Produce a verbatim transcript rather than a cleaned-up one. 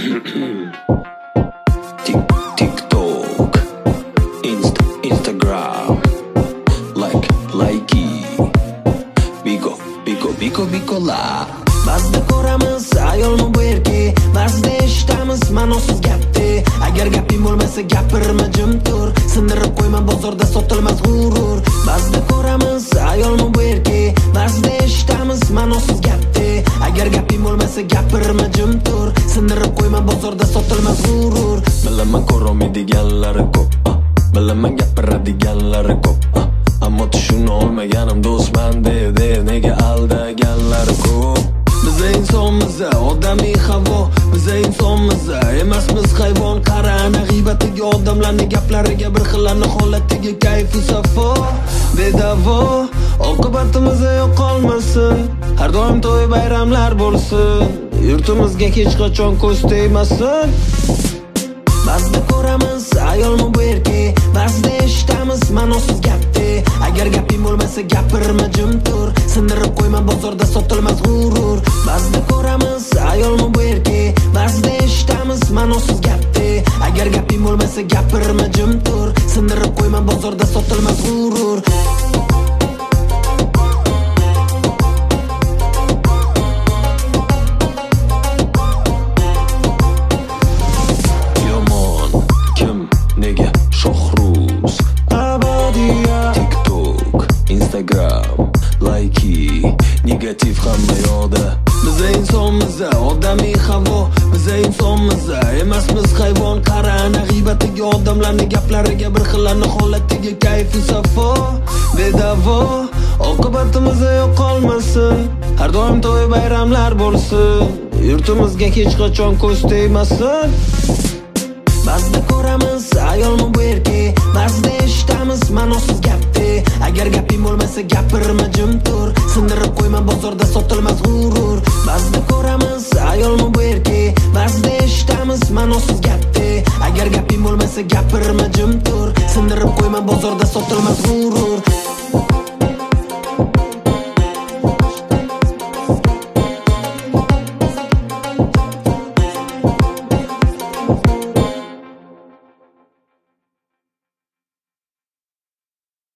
TikTok, Insta, Instagram, like, likey, Bigo, Bigo, Bigo, Bigo la. Ba'zida ko'ramiz ayolmi bu erkak, ba'zida eshitamiz ma'nosiz gapni. Agar gaping bo'lmasa gapirma, jim tur, sindirib qo'yma bozorda sotilmas g'urur. Ba'zida ko'ramiz ayolmi bu erkak, ba'zida eshitamiz ma'nosiz gapni. Agar gaping bo'lmasa gapirma, jim tur, sindirib qo'yma bozorda sotilmas g'urur. Bilaman ko'rolmaydiganlari ko'p, bilaman gapiradiganlari ko'p, ammo tushuna olmaganim do'stman deb nega aldaganlari ko'p. Biz insonmiz, odamiy havo, biz insonmiz, emasmiz hayvon. Qarana g'iybatdagi odamlarning gaplariga, bir xillarning holatiga kayfi safo bedavo. Oqibatimiz yo'qolmasin, har doim to'y bayramlar bo'lsin, yurtimizga hech qachon ko'z tegmasin. Ba'zida ko'ramiz ayolmi bu erkak, ba'zida eshitamiz ma'nosiz gapni. Agar gaping bo'lmasa gapirma, jim tur, sindirib qo'yma bozorda sotilmas g'urur. Ba'zida ko'ramiz ayolmi bu erkak, ba'zida eshitamiz ma'nosiz gapni. Agar gaping bo'lmasa gapirma, jim tur, sindirib qo'yma bozorda sotilmas g'urur. Instagram, likey, negativ hamma yoqda. Biz insonmiz, odamiy havo, biz insonmiz, emasmiz hayvon. Qarana g'iybatdagi odamlarning gaplariga, bir xillarning holatiga kayfi safo bedavo. Oqibatimiz yo'qolmasin, har doim to'y bayramlar bo'lsin, yurtimizga hech qachon ko'z tegmasin. Ba'zida ko'ramiz ayolmi bu erkak, ba'zida eshitamiz ma'nosiz gapni. Agar gaping bo'lmasa gapirma, jim tur, sindirib qo'yma bozorda sotilmas g'urur. Ba'zida ko'ramiz ayolmi bu erkak, ba'zida eshitamiz ma'nosiz gapni. Agar gaping bo'lmasa gapirma, jim tur, sindirib qo'yma bozorda sotilmas g'urur.